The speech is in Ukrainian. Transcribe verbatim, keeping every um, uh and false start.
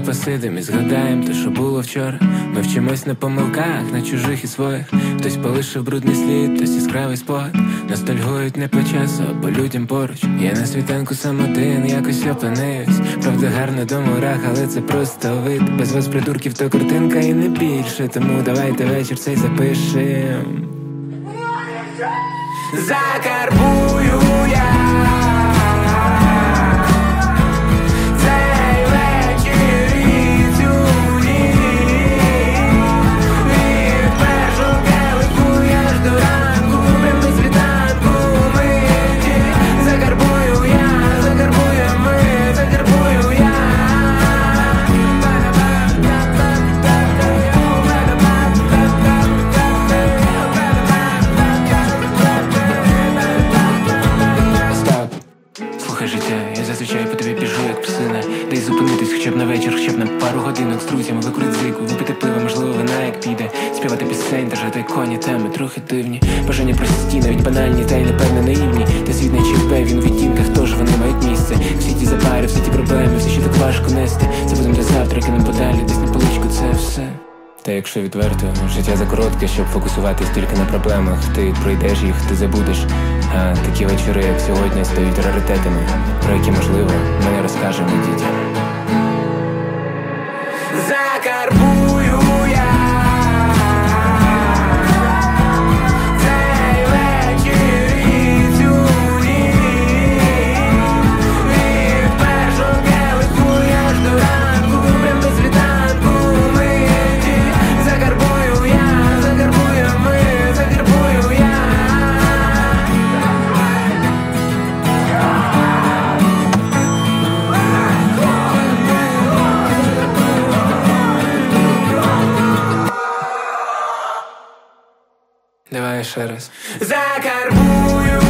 посидим і згадаєм те, що було вчора. Ми вчимось на помилках, на чужих і своїх. Хтось полишив брудний слід, хтось яскравий спогад. Ностальгують не по часу, або людям поруч. Я на світанку сам один, якось опинився. Правда гарно до мурах, але це просто вид. Без вас, придурків, то картинка і не більше. Тому давайте вечір цей запишем. Закарбую я цей вечір і цю ніч. Від першого келиху я ж до ранку, прям до світанку миті. Закарбую я, закарбуємо ми, закарбую я. Слухай життя, я зазвичай по тобі біжу, як псина. Десь зупинитись хоча б на вечір, хоча б на пару годинок з друзями, викурити зику, випити пиво, можливо, вина як піде. Співати пісень, держати коні, теми трохи дивні. Бажання прості, навіть банальні, та й напевне наївні. Та світ не чіпе, він у відтінках, тож вони мають місце. Всі ті запари, всі ті проблеми, все, що так важко нести. Це будем для завтра, кинем подалі, десь на поличку, це все. Та якщо відверто, життя закоротке, щоб фокусуватись тільки на проблемах. Ти пройдеш їх, ти забудеш. А такі вечори, як сьогодні, стають раритетами, про які, можливо, ми не розкажемо дітям. Закарбую я цей вечір і цю ніч. Від першого келиху я ж до ранку, прям до світанку миті. Закарбую я, закарбуємо ми, закарбую я. Давай ще раз. Закарбую